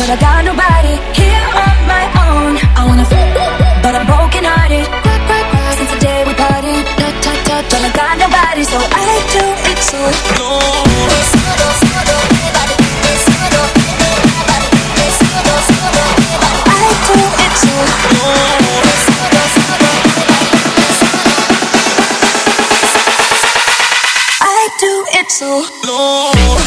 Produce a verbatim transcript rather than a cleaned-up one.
but I got nobody here on my own. I wanna feel, but I'm broken hearted. Since the day we parted, but I got nobody, so I do it solo. I do it so long.